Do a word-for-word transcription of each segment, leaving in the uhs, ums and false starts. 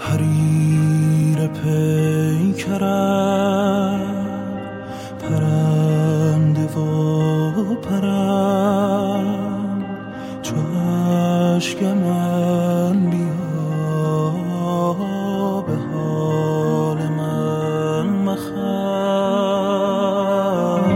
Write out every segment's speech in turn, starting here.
حریر پیکرم پرنده و پرم چو اشک من بیا به حال من مخند.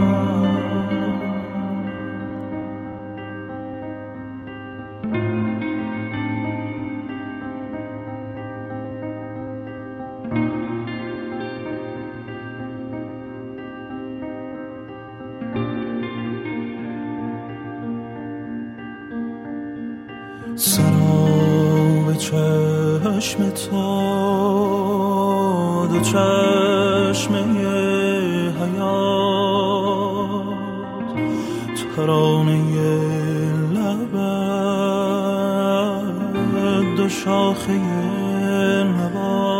سراب چشم تو دو چشمه حیات ترانه لبت دو شاخه نبات.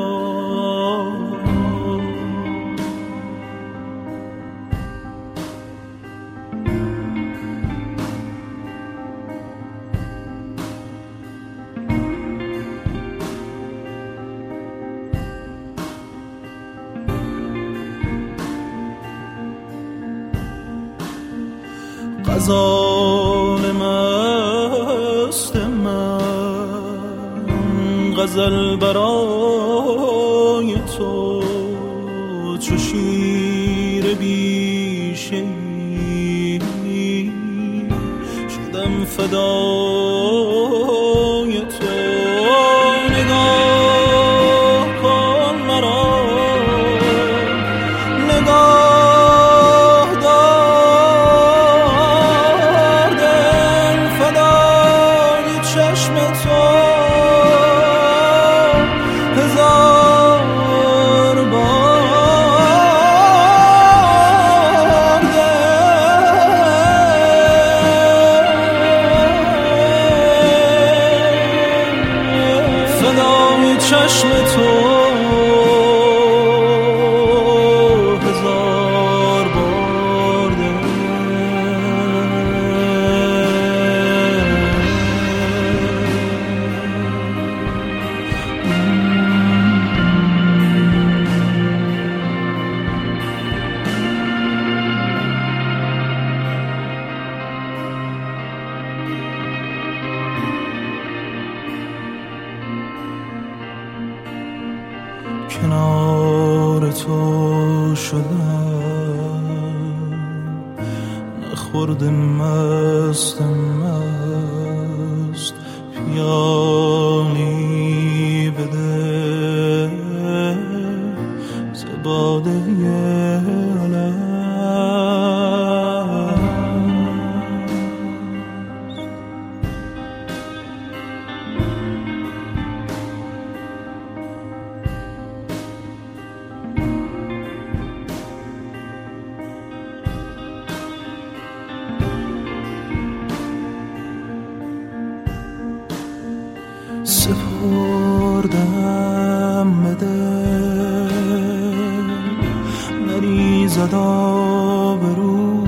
غزال مست من غزل برای تو چو شیر بیشه‌ای شدم فدای تو. نگاه کن مرا نگاه دار دل فدای چشم تو هزار بار دل فدای چشم تو هزار بار دل. کنار تو شدم نخورده مست مست پیالی بده ز باده الست. سپردم به دل نریزد آبرو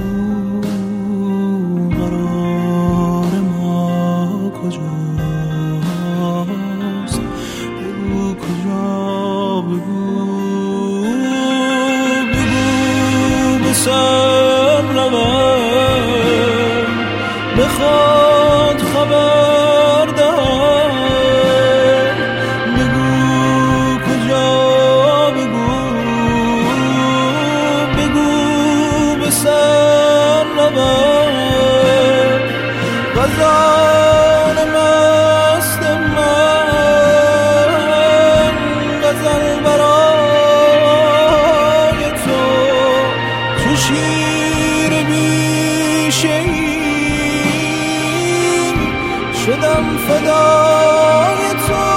قرار ما کجاست بگو کجا بگو بگو به سر روم به خود خبر دهم غزال مست من غزل برای تو چو شیر بیشه‌ای شدم فدای تو.